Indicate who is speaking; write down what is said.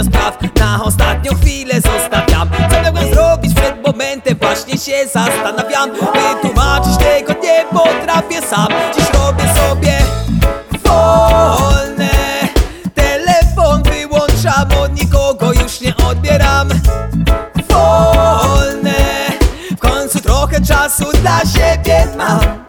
Speaker 1: serio spraw na ostatnią chwilę zostawiam. Co miałem zrobić przed momentem, właśnie się zastanawiam. Wytłumaczyć tego nie potrafię sam. Dziś robię sobie wolne, telefon wyłączam, od nikogo już nie odbieram. Wolne, w końcu trochę czasu dla siebie mam.